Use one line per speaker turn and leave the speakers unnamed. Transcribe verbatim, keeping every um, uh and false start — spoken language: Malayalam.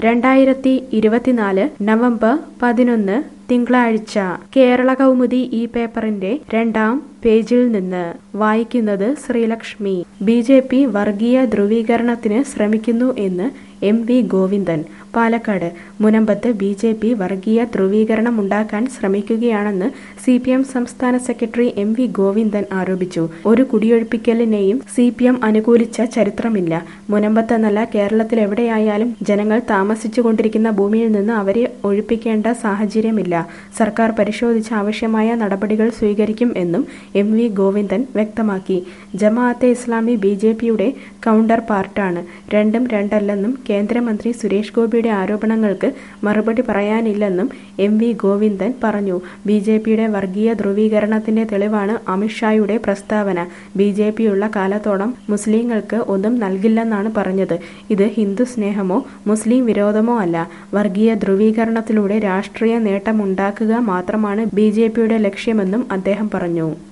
രണ്ടായിരത്തി ഇരുപത്തിനാല് നവംബർ പതിനൊന്ന് തിങ്കളാഴ്ച കേരള കൗമുദി ഈ പേപ്പറിന്റെ രണ്ടാം പേജിൽ നിന്ന് വായിക്കുന്നത് ശ്രീലക്ഷ്മി. ബി ജെ പി വർഗീയ ധ്രുവീകരണത്തിന് ശ്രമിക്കുന്നു എന്ന് എം വി ഗോവിന്ദൻ. പാലക്കാട് മുനമ്പത്ത് ബി ജെ പി വർഗീയ ധ്രുവീകരണം ഉണ്ടാക്കാൻ ശ്രമിക്കുകയാണെന്ന് സി പി എം സംസ്ഥാന സെക്രട്ടറി എം വി ഗോവിന്ദൻ ആരോപിച്ചു. ഒരു കുടിയൊഴിപ്പിക്കലിനെയും സി പി എം അനുകൂലിച്ച ചരിത്രമില്ല. മുനമ്പത്തെന്നല്ല കേരളത്തിലെവിടെയായാലും ജനങ്ങൾ താമസിച്ചുകൊണ്ടിരിക്കുന്ന ഭൂമിയിൽ നിന്ന് അവരെ ഒഴിപ്പിക്കേണ്ട സാഹചര്യമില്ല. സർക്കാർ പരിശോധിച്ച് ആവശ്യമായ നടപടികൾ സ്വീകരിക്കും എന്നും എം വി ഗോവിന്ദൻ വ്യക്തമാക്കി. ജമാഅത്തെ ഇസ്ലാമി ബി ജെ പിയുടെ കൗണ്ടർ പാർട്ടാണ്. രണ്ടും രണ്ടല്ലെന്നും കേന്ദ്രമന്ത്രി സുരേഷ് ഗോപിയുടെ ആരോപണങ്ങൾക്ക് മറുപടി പറയാനില്ലെന്നും എം വി ഗോവിന്ദൻ പറഞ്ഞു. ബി ജെ പിയുടെ വർഗീയ ധ്രുവീകരണത്തിന്റെ തെളിവാണ് അമിത്ഷായുടെ പ്രസ്താവന. ബി ജെ പിയുള്ള കാലത്തോളം മുസ്ലിങ്ങൾക്ക് ഒന്നും നൽകില്ലെന്നാണ് പറഞ്ഞത്. ഇത് ഹിന്ദു സ്നേഹമോ മുസ്ലിം വിരോധമോ അല്ല. വർഗീയ ധ്രുവീകരണത്തിലൂടെ രാഷ്ട്രീയ നേട്ടമുണ്ടാക്കുക മാത്രമാണ് ബി ജെ പിയുടെ ലക്ഷ്യമെന്നും അദ്ദേഹം പറഞ്ഞു.